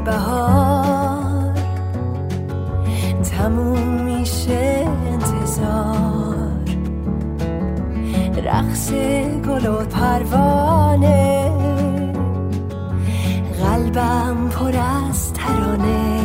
بهار تموم میشه انتظار، رقص گل و پروانه، قلبم پر از ترانه.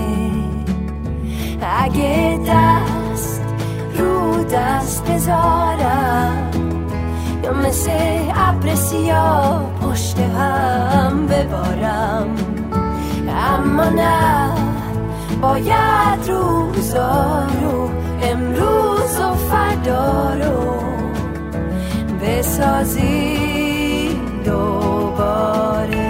اگه دست رو دست بذارم یا مثل ابر سیاه پشت هم ببارم، اما نه، باید روزا رو امروز و فردا رو بسازی دوباره.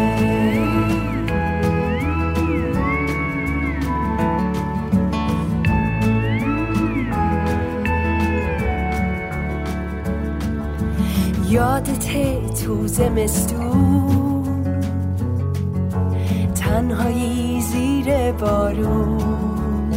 یادته تو زمستون تنهایی زیر بارون،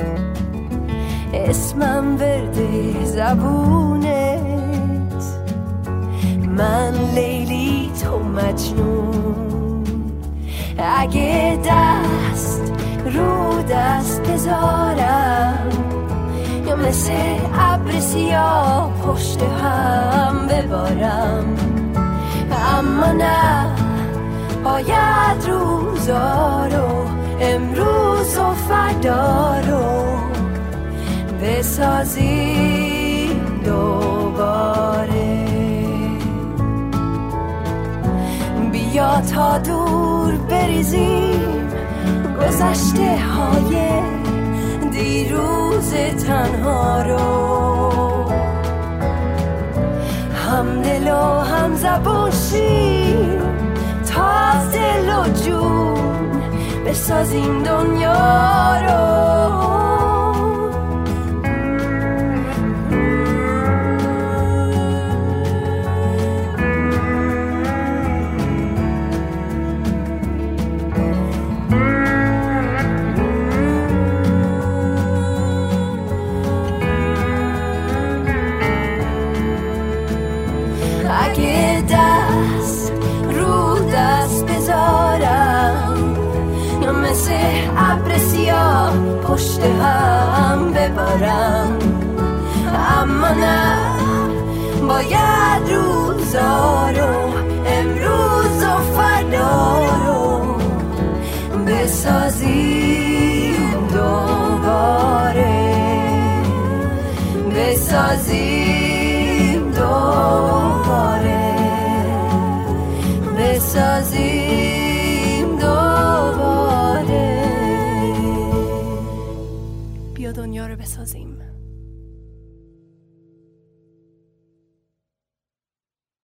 اسمم ورده زبونت، من لیلی تو مجنون. اگه دست رو دست بذارم یا مثل ابر سیاه پشت هم ببارم، اما نه، باید روزا رو امروز و فردا رو بسازی دوباره. بیا تا دور بریزیم گذشته های دیروز تنها رو، هم دل و هم زبون شیم تا از دل و جون بسازیم دنیا رو. اگه دست رو دست بذارم یا مثل ابر سیاه پشت هم ببارم، اما نه، باید روزا رو امروز و فردا رو بسازیم دوباره، بسازیم دوباره، بسازیم دوباره. بیا دنیا رو بسازیم.